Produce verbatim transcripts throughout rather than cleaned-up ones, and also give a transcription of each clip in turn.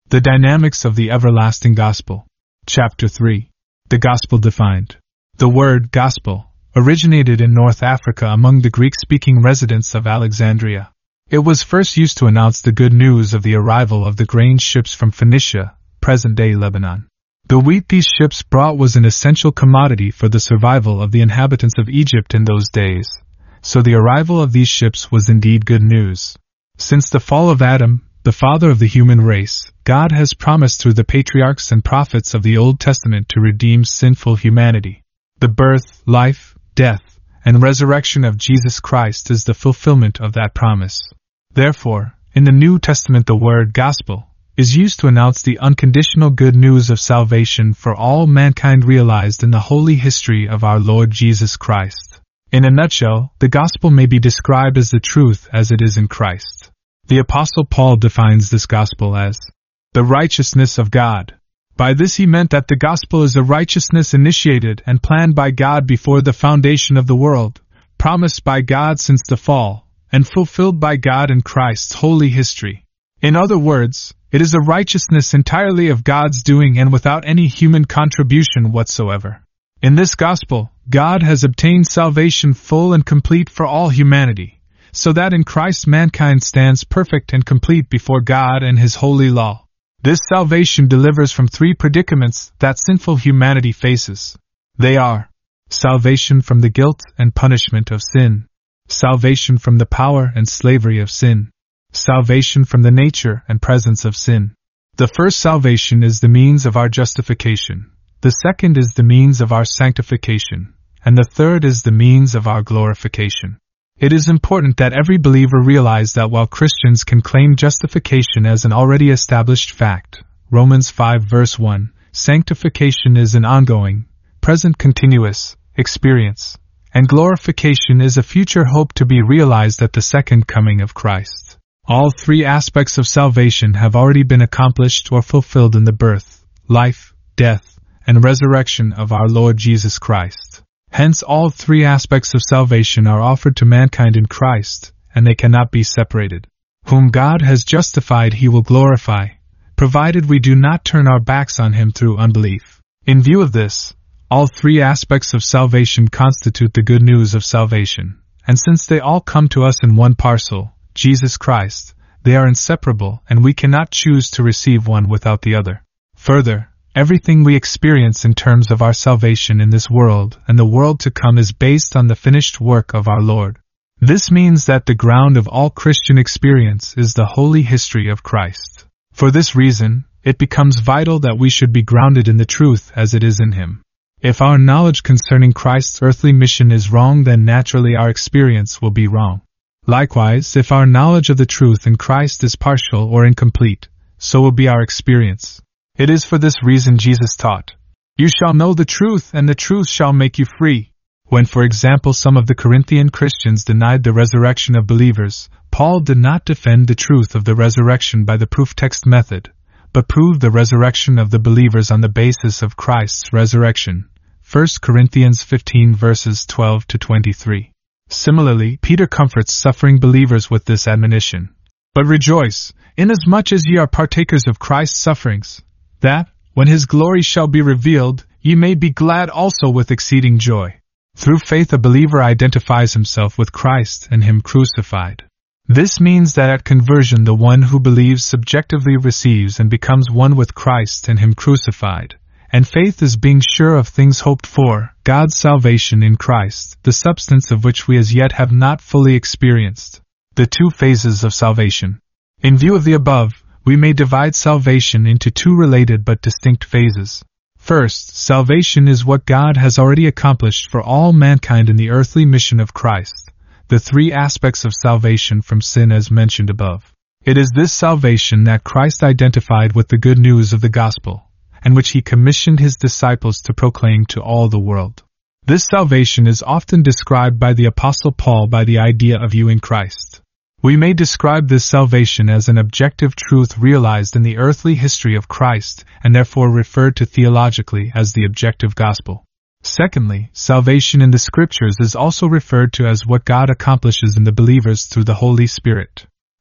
The Dynamics of the Everlasting Gospel. Chapter three. The Gospel Defined. The word gospel originated in North Africa among the Greek-speaking residents of Alexandria. It was first used to announce the good news of the arrival of the grain ships from Phoenicia, present-day Lebanon. The wheat these ships brought was an essential commodity for the survival of the inhabitants of Egypt in those days, so the arrival of these ships was indeed good news. Since the fall of Adam, the father of the human race, God has promised through the patriarchs and prophets of the Old Testament to redeem sinful humanity. The birth, life, death, and resurrection of Jesus Christ is the fulfillment of that promise. Therefore, in the New Testament the word gospel is used to announce the unconditional good news of salvation for all mankind realized in the holy history of our Lord Jesus Christ. In a nutshell, the gospel may be described as the truth as it is in Christ. The Apostle Paul defines this gospel as the righteousness of God. By this he meant that the gospel is a righteousness initiated and planned by God before the foundation of the world, promised by God since the fall, and fulfilled by God in Christ's holy history. In other words, it is a righteousness entirely of God's doing and without any human contribution whatsoever. In this gospel, God has obtained salvation full and complete for all humanity, so that in Christ mankind stands perfect and complete before God and His holy law. This salvation delivers from three predicaments that sinful humanity faces. They are salvation from the guilt and punishment of sin, salvation from the power and slavery of sin, salvation from the nature and presence of sin. The first salvation is the means of our justification, the second is the means of our sanctification, and the third is the means of our glorification. It is important that every believer realize that while Christians can claim justification as an already established fact, Romans five verse one, sanctification is an ongoing, present continuous experience, and glorification is a future hope to be realized at the second coming of Christ. All three aspects of salvation have already been accomplished or fulfilled in the birth, life, death, and resurrection of our Lord Jesus Christ. Hence all three aspects of salvation are offered to mankind in Christ, and they cannot be separated. Whom God has justified He will glorify, provided we do not turn our backs on Him through unbelief. In view of this, all three aspects of salvation constitute the good news of salvation, and since they all come to us in one parcel, Jesus Christ, they are inseparable and we cannot choose to receive one without the other. Further, everything we experience in terms of our salvation in this world and the world to come is based on the finished work of our Lord. This means that the ground of all Christian experience is the holy history of Christ. For this reason, it becomes vital that we should be grounded in the truth as it is in Him. If our knowledge concerning Christ's earthly mission is wrong, then naturally our experience will be wrong. Likewise, if our knowledge of the truth in Christ is partial or incomplete, so will be our experience. It is for this reason Jesus taught, "You shall know the truth, and the truth shall make you free." When, for example, some of the Corinthian Christians denied the resurrection of believers, Paul did not defend the truth of the resurrection by the proof text method, but proved the resurrection of the believers on the basis of Christ's resurrection. First Corinthians fifteen verses twelve to twenty-three. Similarly, Peter comforts suffering believers with this admonition, "But rejoice, inasmuch as ye are partakers of Christ's sufferings, that, when His glory shall be revealed, ye may be glad also with exceeding joy." Through faith a believer identifies himself with Christ and Him crucified. This means that at conversion the one who believes subjectively receives and becomes one with Christ and Him crucified, and faith is being sure of things hoped for, God's salvation in Christ, the substance of which we as yet have not fully experienced. The two phases of salvation. In view of the above, we may divide salvation into two related but distinct phases. First, salvation is what God has already accomplished for all mankind in the earthly mission of Christ, the three aspects of salvation from sin as mentioned above. It is this salvation that Christ identified with the good news of the gospel, and which He commissioned His disciples to proclaim to all the world. This salvation is often described by the Apostle Paul by the idea of you in Christ. We may describe this salvation as an objective truth realized in the earthly history of Christ, and therefore referred to theologically as the objective gospel. Secondly, salvation in the Scriptures is also referred to as what God accomplishes in the believers through the Holy Spirit.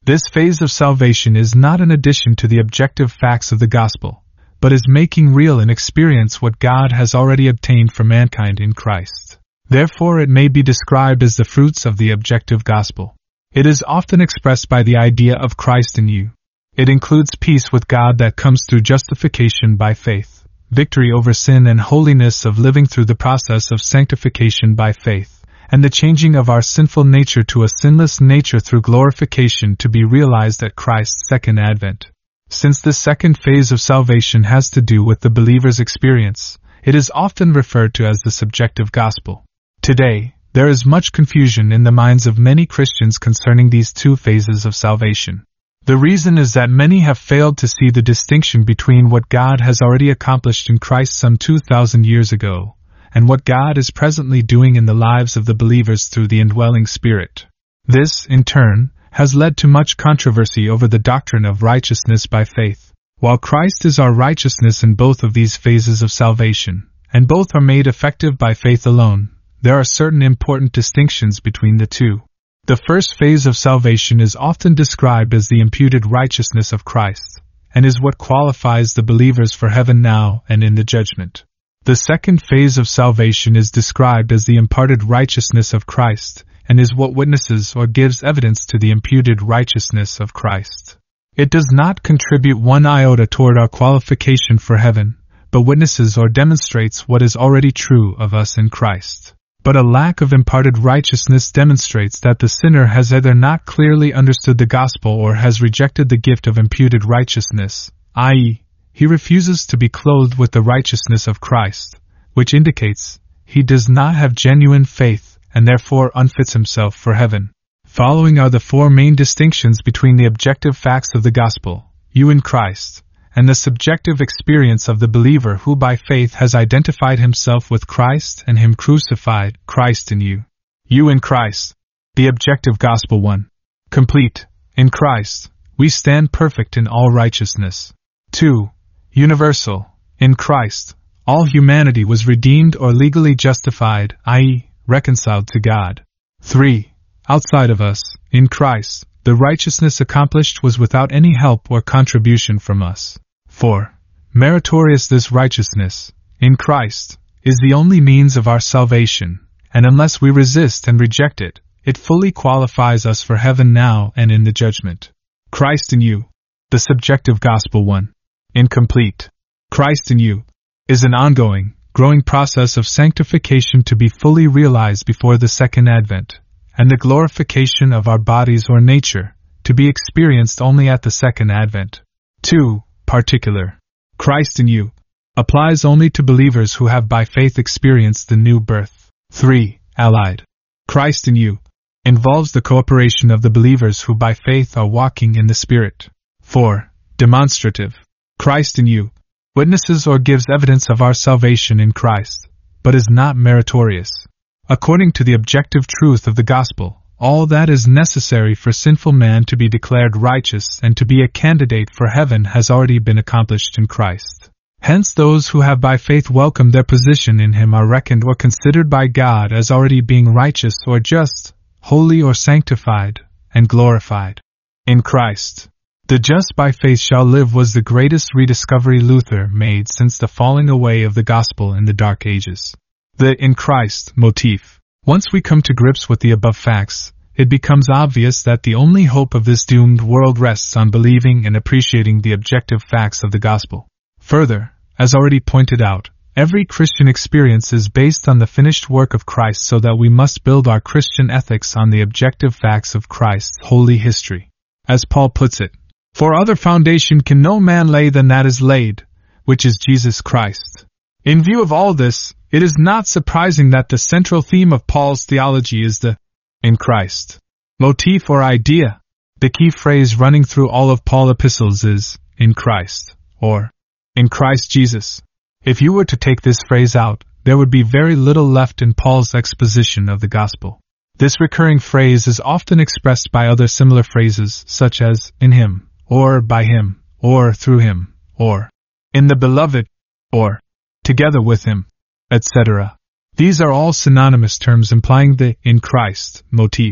This phase of salvation is not an addition to the objective facts of the gospel, but is making real in experience what God has already obtained for mankind in Christ. Therefore, it may be described as the fruits of the objective gospel. It is often expressed by the idea of Christ in you. It includes peace with God that comes through justification by faith, victory over sin and holiness of living through the process of sanctification by faith, and the changing of our sinful nature to a sinless nature through glorification to be realized at Christ's second advent. Since this second phase of salvation has to do with the believer's experience, it is often referred to as the subjective gospel. Today, there is much confusion in the minds of many Christians concerning these two phases of salvation. The reason is that many have failed to see the distinction between what God has already accomplished in Christ some two thousand years ago, and what God is presently doing in the lives of the believers through the indwelling Spirit. This, in turn, has led to much controversy over the doctrine of righteousness by faith. While Christ is our righteousness in both of these phases of salvation, and both are made effective by faith alone, there are certain important distinctions between the two. The first phase of salvation is often described as the imputed righteousness of Christ, and is what qualifies the believers for heaven now and in the judgment. The second phase of salvation is described as the imparted righteousness of Christ, and is what witnesses or gives evidence to the imputed righteousness of Christ. It does not contribute one iota toward our qualification for heaven, but witnesses or demonstrates what is already true of us in Christ. But a lack of imparted righteousness demonstrates that the sinner has either not clearly understood the gospel or has rejected the gift of imputed righteousness, that is, he refuses to be clothed with the righteousness of Christ, which indicates he does not have genuine faith and therefore unfits himself for heaven. Following are the four main distinctions between the objective facts of the gospel, you in Christ, and the subjective experience of the believer who by faith has identified himself with Christ and him crucified, Christ in you. You in Christ. The objective gospel one. Complete. In Christ, we stand perfect in all righteousness. two. Universal. In Christ, all humanity was redeemed or legally justified, that is, reconciled to God. three. Outside of us, in Christ, the righteousness accomplished was without any help or contribution from us. four. Meritorious. This righteousness, in Christ, is the only means of our salvation, and unless we resist and reject it, it fully qualifies us for heaven now and in the judgment. Christ in you. The subjective gospel one. Incomplete. Christ in you is an ongoing, growing process of sanctification to be fully realized before the second advent, and the glorification of our bodies or nature, to be experienced only at the second advent. two. Particular. Christ in you applies only to believers who have by faith experienced the new birth. three. Allied. Christ in you involves the cooperation of the believers who by faith are walking in the Spirit. four. Demonstrative. Christ in you witnesses or gives evidence of our salvation in Christ, but is not meritorious. According to the objective truth of the gospel, all that is necessary for sinful man to be declared righteous and to be a candidate for heaven has already been accomplished in Christ. Hence those who have by faith welcomed their position in Him are reckoned or considered by God as already being righteous or just, holy or sanctified, and glorified. In Christ, the just by faith shall live was the greatest rediscovery Luther made since the falling away of the gospel in the Dark Ages. The in Christ motif. Once we come to grips with the above facts, it becomes obvious that the only hope of this doomed world rests on believing and appreciating the objective facts of the gospel. Further, as already pointed out, every Christian experience is based on the finished work of Christ, so that we must build our Christian ethics on the objective facts of Christ's holy history. As Paul puts it, "For other foundation can no man lay than that is laid, which is Jesus Christ." In view of all this, it is not surprising that the central theme of Paul's theology is the in Christ motif or idea. The key phrase running through all of Paul's epistles is in Christ, or in Christ Jesus. If you were to take this phrase out, there would be very little left in Paul's exposition of the gospel. This recurring phrase is often expressed by other similar phrases such as in Him, or by Him, or through Him, or in the Beloved, or together with Him, et cetera. These are all synonymous terms implying the in Christ motif.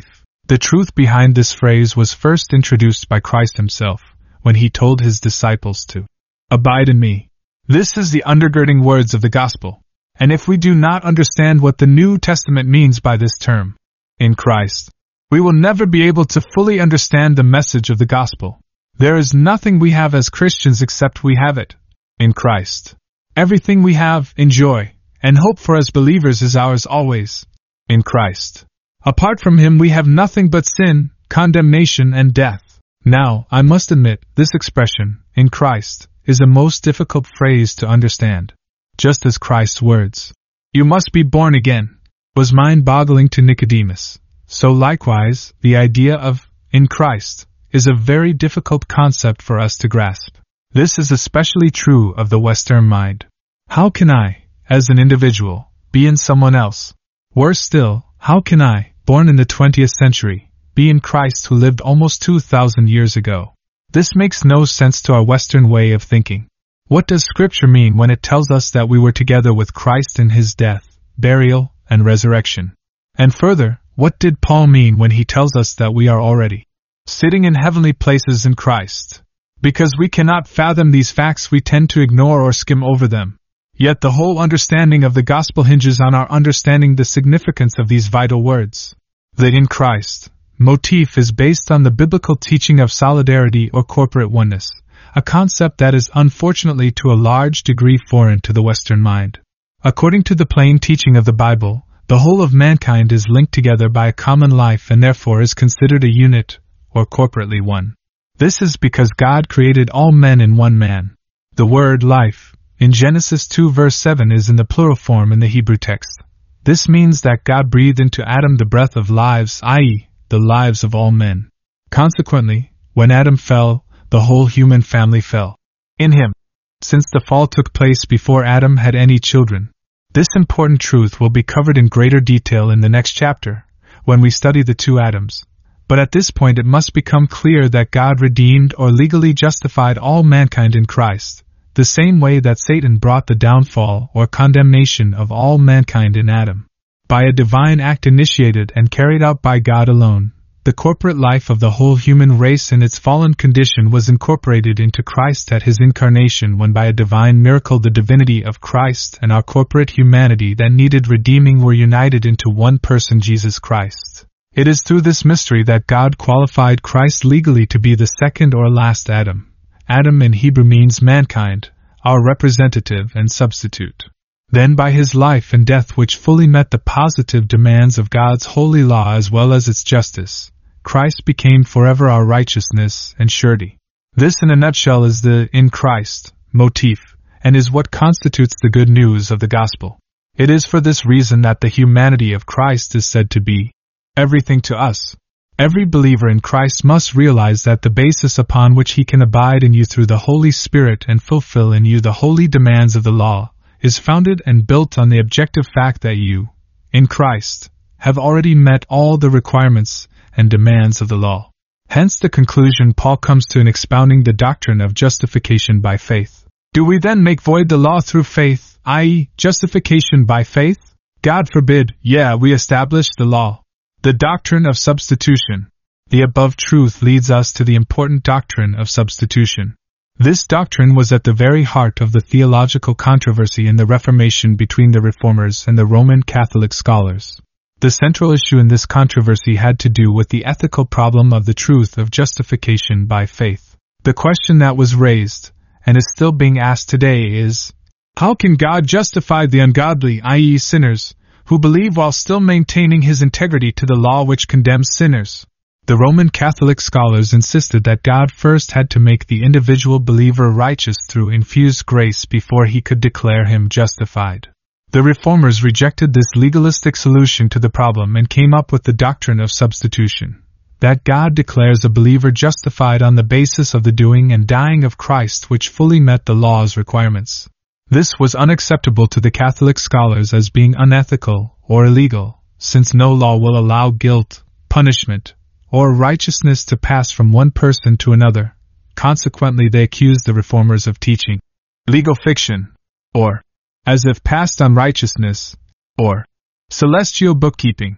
The truth behind this phrase was first introduced by Christ himself, when he told his disciples to abide in me. This is the undergirding words of the gospel. And if we do not understand what the New Testament means by this term, in Christ, we will never be able to fully understand the message of the gospel. There is nothing we have as Christians except we have it in Christ. Everything we have, enjoy, and hope for as believers is ours always in Christ. Apart from him we have nothing but sin, condemnation, and death. Now, I must admit, this expression, in Christ, is a most difficult phrase to understand. Just as Christ's words, "You must be born again," was mind-boggling to Nicodemus, so likewise, the idea of, in Christ, is a very difficult concept for us to grasp. This is especially true of the Western mind. How can I, as an individual, be in someone else? Worse still, how can I, born in the twentieth century, be in Christ who lived almost two thousand years ago? This makes no sense to our Western way of thinking. What does Scripture mean when it tells us that we were together with Christ in his death, burial, and resurrection? And further, what did Paul mean when he tells us that we are already sitting in heavenly places in Christ? Because we cannot fathom these facts, we tend to ignore or skim over them. Yet the whole understanding of the gospel hinges on our understanding the significance of these vital words. The in Christ motif is based on the biblical teaching of solidarity or corporate oneness, a concept that is unfortunately to a large degree foreign to the Western mind. According to the plain teaching of the Bible, the whole of mankind is linked together by a common life and therefore is considered a unit, or corporately one. This is because God created all men in one man. The word life, in Genesis two verse seven, is in the plural form in the Hebrew text. This means that God breathed into Adam the breath of lives, that is, the lives of all men. Consequently, when Adam fell, the whole human family fell in him, since the fall took place before Adam had any children. This important truth will be covered in greater detail in the next chapter, when we study the two Adams. But at this point it must become clear that God redeemed or legally justified all mankind in Christ, the same way that Satan brought the downfall or condemnation of all mankind in Adam. By a divine act initiated and carried out by God alone, the corporate life of the whole human race in its fallen condition was incorporated into Christ at his incarnation, when by a divine miracle the divinity of Christ and our corporate humanity that needed redeeming were united into one person, Jesus Christ. It is through this mystery that God qualified Christ legally to be the second or last Adam. Adam in Hebrew means mankind, our representative and substitute. Then by his life and death, which fully met the positive demands of God's holy law as well as its justice, Christ became forever our righteousness and surety. This in a nutshell is the in Christ motif, and is what constitutes the good news of the gospel. It is for this reason that the humanity of Christ is said to be everything to us. Every believer in Christ must realize that the basis upon which he can abide in you through the Holy Spirit and fulfill in you the holy demands of the law is founded and built on the objective fact that you, in Christ, have already met all the requirements and demands of the law. Hence the conclusion Paul comes to in expounding the doctrine of justification by faith. Do we then make void the law through faith, that is, justification by faith? God forbid. Yeah, we establish the law. The doctrine of substitution. The above truth leads us to the important doctrine of substitution. This doctrine was at the very heart of the theological controversy in the Reformation between the Reformers and the Roman Catholic scholars. The central issue in this controversy had to do with the ethical problem of the truth of justification by faith. The question that was raised, and is still being asked today, is, how can God justify the ungodly, that is, sinners, who believe while still maintaining his integrity to the law which condemns sinners? The Roman Catholic scholars insisted that God first had to make the individual believer righteous through infused grace before he could declare him justified. The Reformers rejected this legalistic solution to the problem and came up with the doctrine of substitution, that God declares a believer justified on the basis of the doing and dying of Christ, which fully met the law's requirements. This was unacceptable to the Catholic scholars as being unethical or illegal, since no law will allow guilt, punishment, or righteousness to pass from one person to another. Consequently, they accused the Reformers of teaching legal fiction, or as if past unrighteousness, or celestial bookkeeping.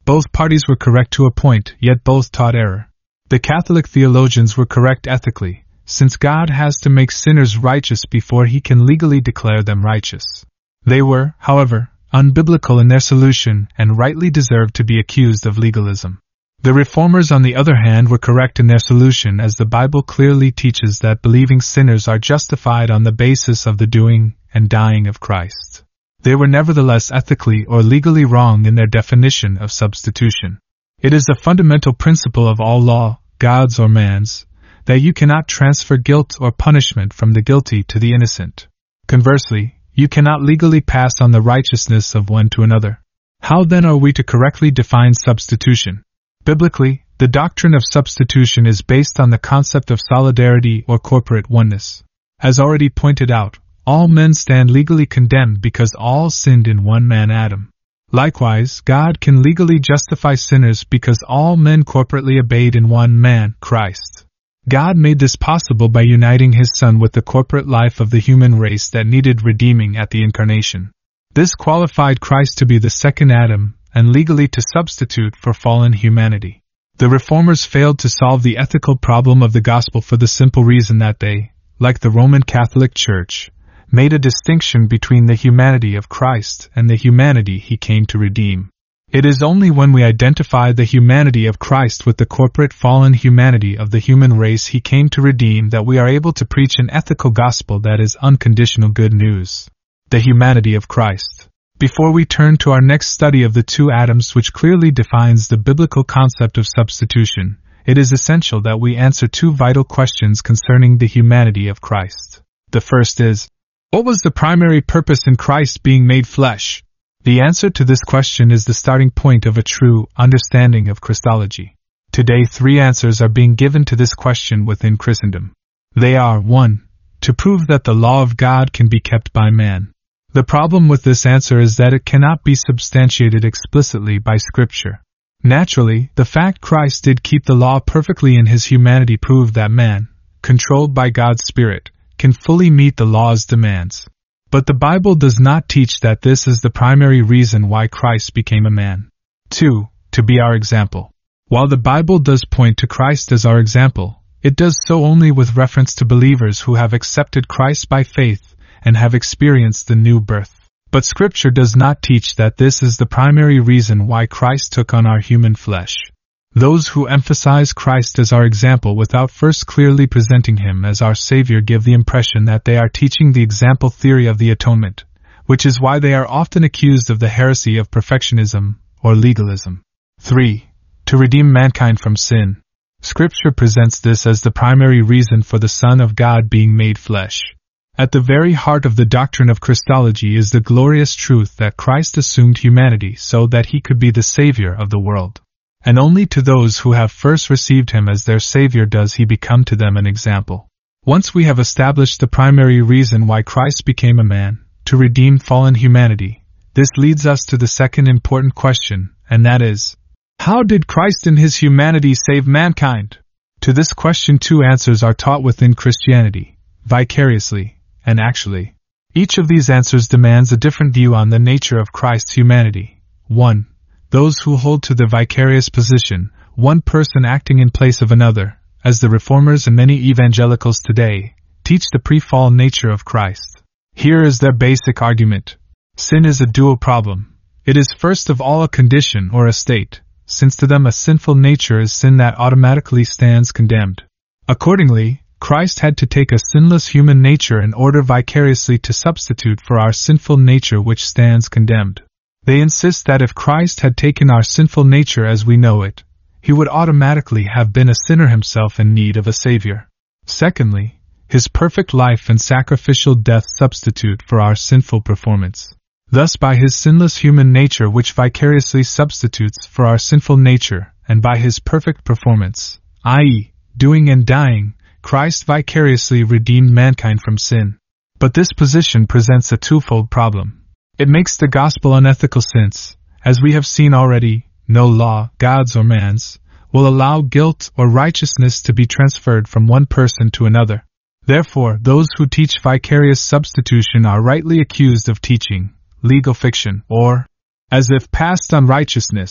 Both parties were correct to a point, yet both taught error. The Catholic theologians were correct ethically, since God has to make sinners righteous before he can legally declare them righteous. They were, however, unbiblical in their solution and rightly deserved to be accused of legalism. The Reformers, on the other hand, were correct in their solution, as the Bible clearly teaches that believing sinners are justified on the basis of the doing and dying of Christ. They were nevertheless ethically or legally wrong in their definition of substitution. It is a fundamental principle of all law, God's or man's, that you cannot transfer guilt or punishment from the guilty to the innocent. Conversely, you cannot legally pass on the righteousness of one to another. How then are we to correctly define substitution? Biblically, the doctrine of substitution is based on the concept of solidarity or corporate oneness. As already pointed out, all men stand legally condemned because all sinned in one man Adam. Likewise, God can legally justify sinners because all men corporately obeyed in one man, Christ. God made this possible by uniting His Son with the corporate life of the human race that needed redeeming at the Incarnation. This qualified Christ to be the second Adam, and legally to substitute for fallen humanity. The Reformers failed to solve the ethical problem of the gospel for the simple reason that they, like the Roman Catholic Church, made a distinction between the humanity of Christ and the humanity He came to redeem. It is only when we identify the humanity of Christ with the corporate fallen humanity of the human race He came to redeem that we are able to preach an ethical gospel that is unconditional good news. The humanity of Christ. Before we turn to our next study of the two Adams, which clearly defines the biblical concept of substitution, it is essential that we answer two vital questions concerning the humanity of Christ. The first is, what was the primary purpose in Christ being made flesh? The answer to this question is the starting point of a true understanding of Christology. Today, three answers are being given to this question within Christendom. They are, one. To prove that the law of God can be kept by man. The problem with this answer is that it cannot be substantiated explicitly by Scripture. Naturally, the fact Christ did keep the law perfectly in His humanity proved that man, controlled by God's Spirit, can fully meet the law's demands. But the Bible does not teach that this is the primary reason why Christ became a man. two. To be our example. While the Bible does point to Christ as our example, it does so only with reference to believers who have accepted Christ by faith and have experienced the new birth. But Scripture does not teach that this is the primary reason why Christ took on our human flesh. Those who emphasize Christ as our example without first clearly presenting Him as our Savior give the impression that they are teaching the example theory of the atonement, which is why they are often accused of the heresy of perfectionism or legalism. three. To redeem mankind from sin. Scripture presents this as the primary reason for the Son of God being made flesh. At the very heart of the doctrine of Christology is the glorious truth that Christ assumed humanity so that He could be the Savior of the world. And only to those who have first received Him as their Savior does He become to them an example. Once we have established the primary reason why Christ became a man, to redeem fallen humanity, this leads us to the second important question, and that is, how did Christ in His humanity save mankind? To this question two answers are taught within Christianity, vicariously and actually. Each of these answers demands a different view on the nature of Christ's humanity. one. Those who hold to the vicarious position, one person acting in place of another, as the Reformers and many evangelicals today, teach the pre-fall nature of Christ. Here is their basic argument. Sin is a dual problem. It is first of all a condition or a state, since to them a sinful nature is sin that automatically stands condemned. Accordingly, Christ had to take a sinless human nature in order vicariously to substitute for our sinful nature which stands condemned. They insist that if Christ had taken our sinful nature as we know it, He would automatically have been a sinner Himself in need of a Savior. Secondly, His perfect life and sacrificial death substitute for our sinful performance. Thus by His sinless human nature which vicariously substitutes for our sinful nature, and by His perfect performance, that is, doing and dying, Christ vicariously redeemed mankind from sin. But this position presents a twofold problem. It makes the gospel unethical since, as we have seen already, no law, God's or man's, will allow guilt or righteousness to be transferred from one person to another. Therefore, those who teach vicarious substitution are rightly accused of teaching legal fiction, or, as if past unrighteousness.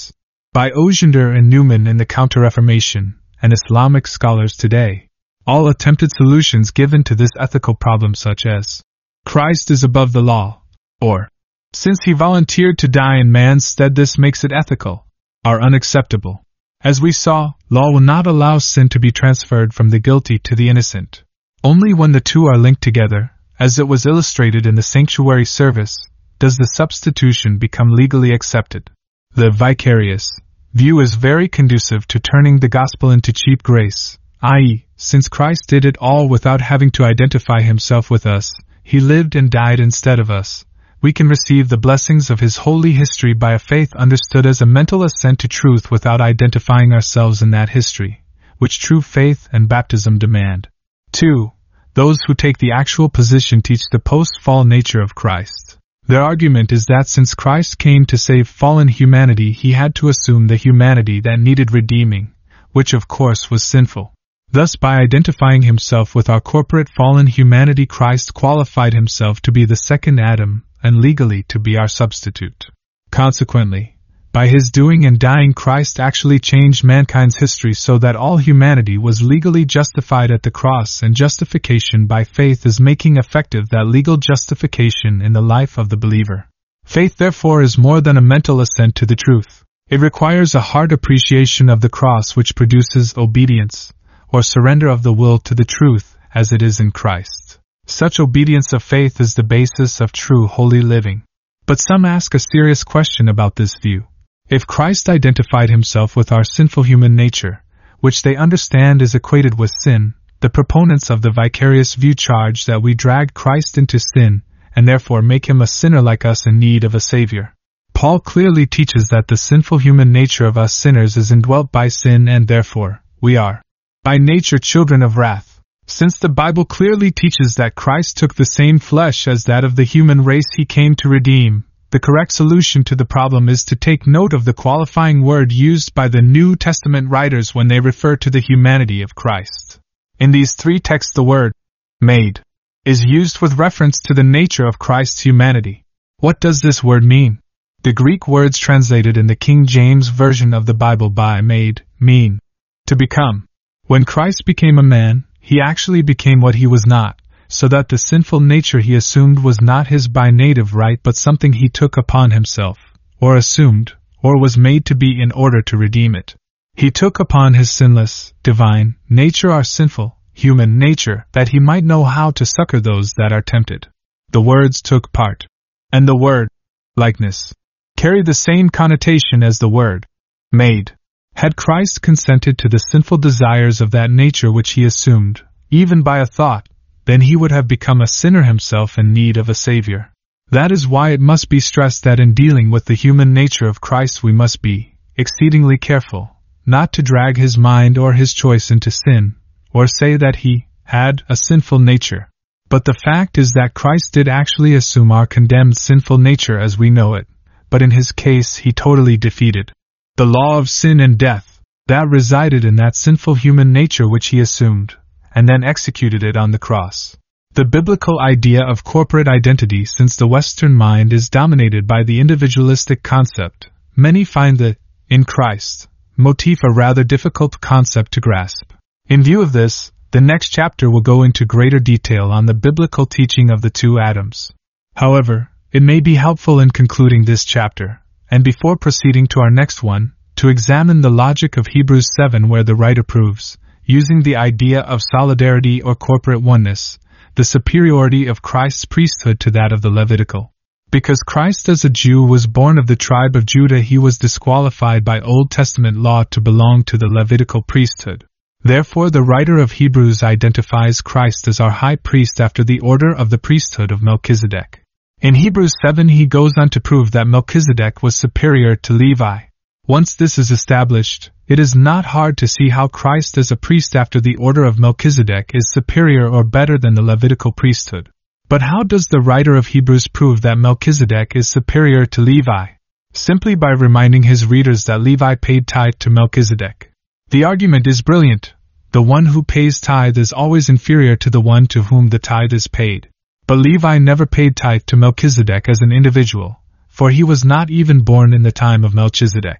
by Ojender and Newman in the Counter-Reformation, and Islamic scholars today. All attempted solutions given to this ethical problem, such as Christ is above the law, or since he volunteered to die in man's stead this makes it ethical, are unacceptable. As we saw, law will not allow sin to be transferred from the guilty to the innocent. Only when the two are linked together, as it was illustrated in the sanctuary service, does the substitution become legally accepted. The vicarious view is very conducive to turning the gospel into cheap grace, that is, since Christ did it all without having to identify himself with us, he lived and died instead of us. We can receive the blessings of his holy history by a faith understood as a mental assent to truth without identifying ourselves in that history, which true faith and baptism demand. two. Those who take the actual position teach the post-fall nature of Christ. Their argument is that since Christ came to save fallen humanity, he had to assume the humanity that needed redeeming, which of course was sinful. Thus, by identifying himself with our corporate fallen humanity, Christ qualified himself to be the second Adam, and legally to be our substitute. Consequently, by his doing and dying, Christ actually changed mankind's history so that all humanity was legally justified at the cross, and justification by faith is making effective that legal justification in the life of the believer. Faith, therefore, is more than a mental assent to the truth. It requires a heart appreciation of the cross, which produces obedience, or surrender of the will to the truth, as it is in Christ. Such obedience of faith is the basis of true holy living. But some ask a serious question about this view. If Christ identified himself with our sinful human nature, which they understand is equated with sin, the proponents of the vicarious view charge that we drag Christ into sin, and therefore make him a sinner like us in need of a Savior. Paul clearly teaches that the sinful human nature of us sinners is indwelt by sin, and therefore, we are, by nature, children of wrath. Since the Bible clearly teaches that Christ took the same flesh as that of the human race he came to redeem, the correct solution to the problem is to take note of the qualifying word used by the New Testament writers when they refer to the humanity of Christ. In these three texts, the word made is used with reference to the nature of Christ's humanity. What does this word mean? The Greek words translated in the King James Version of the Bible by made mean to become. When Christ became a man, he actually became what he was not, so that the sinful nature he assumed was not his by native right but something he took upon himself, or assumed, or was made to be in order to redeem it. He took upon his sinless, divine nature our sinful, human nature, that he might know how to succor those that are tempted. The words took part, and the word likeness carry the same connotation as the word made. Had Christ consented to the sinful desires of that nature which he assumed, even by a thought, then he would have become a sinner himself in need of a Savior. That is why it must be stressed that in dealing with the human nature of Christ we must be exceedingly careful, not to drag his mind or his choice into sin, or say that he had a sinful nature. But the fact is that Christ did actually assume our condemned sinful nature as we know it, but in his case he totally defeated the law of sin and death that resided in that sinful human nature which he assumed, and then executed it on the cross. The biblical idea of corporate identity, since the Western mind is dominated by the individualistic concept, many find the in Christ motif a rather difficult concept to grasp. In view of this, the next chapter will go into greater detail on the biblical teaching of the two Adams. However, it may be helpful in concluding this chapter, and before proceeding to our next one, to examine the logic of Hebrews seven, where the writer proves, using the idea of solidarity or corporate oneness, the superiority of Christ's priesthood to that of the Levitical. Because Christ as a Jew was born of the tribe of Judah, he was disqualified by Old Testament law to belong to the Levitical priesthood. Therefore the writer of Hebrews identifies Christ as our high priest after the order of the priesthood of Melchizedek. In Hebrews seven he goes on to prove that Melchizedek was superior to Levi. Once this is established, it is not hard to see how Christ as a priest after the order of Melchizedek is superior or better than the Levitical priesthood. But how does the writer of Hebrews prove that Melchizedek is superior to Levi? Simply by reminding his readers that Levi paid tithe to Melchizedek. The argument is brilliant. The one who pays tithe is always inferior to the one to whom the tithe is paid. But Levi never paid tithe to Melchizedek as an individual, for he was not even born in the time of Melchizedek.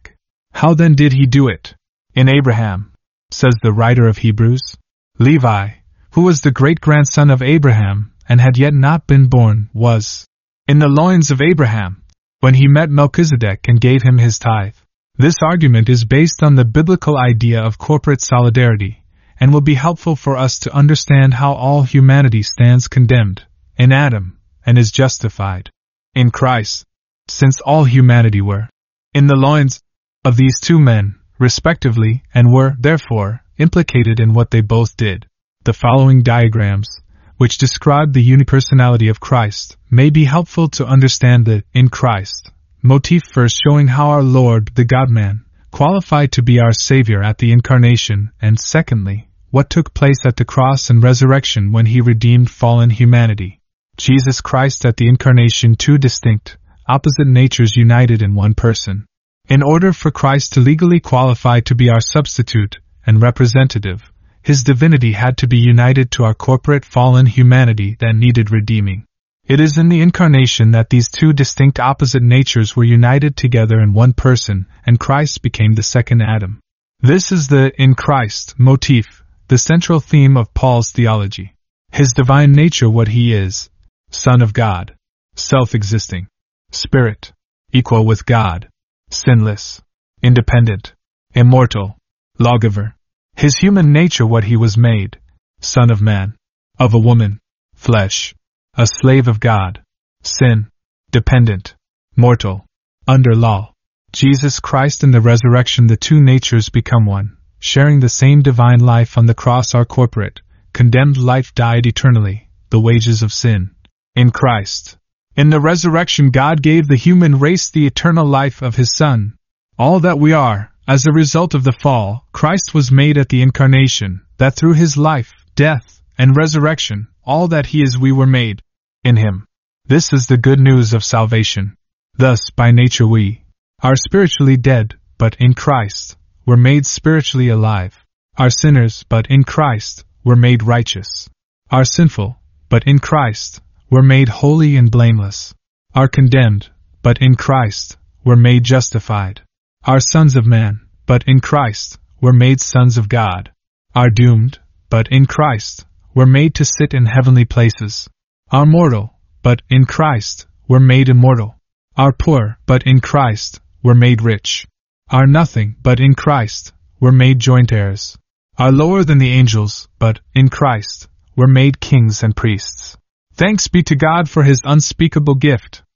How then did he do it? In Abraham, says the writer of Hebrews. Levi, who was the great-grandson of Abraham and had yet not been born, was in the loins of Abraham when he met Melchizedek and gave him his tithe. This argument is based on the biblical idea of corporate solidarity, and will be helpful for us to understand how all humanity stands condemned in Adam and is justified in Christ, since all humanity were in the loins of these two men, respectively, and were, therefore, implicated in what they both did. The following diagrams, which describe the unipersonality of Christ, may be helpful to understand the in Christ motif, first showing how our Lord, the God-man, qualified to be our Savior at the Incarnation, and secondly, what took place at the cross and resurrection when he redeemed fallen humanity. Jesus Christ at the Incarnation, two distinct, opposite natures united in one person. In order for Christ to legally qualify to be our substitute and representative, his divinity had to be united to our corporate fallen humanity that needed redeeming. It is in the Incarnation that these two distinct opposite natures were united together in one person, and Christ became the second Adam. This is the in Christ motif, the central theme of Paul's theology. His divine nature, what he is: Son of God, self-existing, Spirit, equal with God, sinless, independent, immortal, lawgiver. His human nature, what he was made: Son of Man, of a woman, flesh, a slave of God, sin, dependent, mortal, under law. Jesus Christ in the resurrection, the two natures become one, sharing the same divine life. On the cross, our corporate, condemned life died eternally, the wages of sin. In Christ, in the resurrection, God gave the human race the eternal life of his Son. All that we are, as a result of the fall, Christ was made at the Incarnation, that through his life, death, and resurrection, all that he is we were made in him. This is the good news of salvation. Thus, by nature we are spiritually dead, but in Christ were made spiritually alive. Are sinners, but in Christ were made righteous. Are sinful, but in Christ were made holy and blameless. Are condemned, but in Christ were made justified. Are sons of man, but in Christ were made sons of God. Are doomed, but in Christ were made to sit in heavenly places. Are mortal, but in Christ were made immortal. Are poor, but in Christ were made rich. Are nothing, but in Christ were made joint heirs. Are lower than the angels, but in Christ were made kings and priests. Thanks be to God for his unspeakable gift.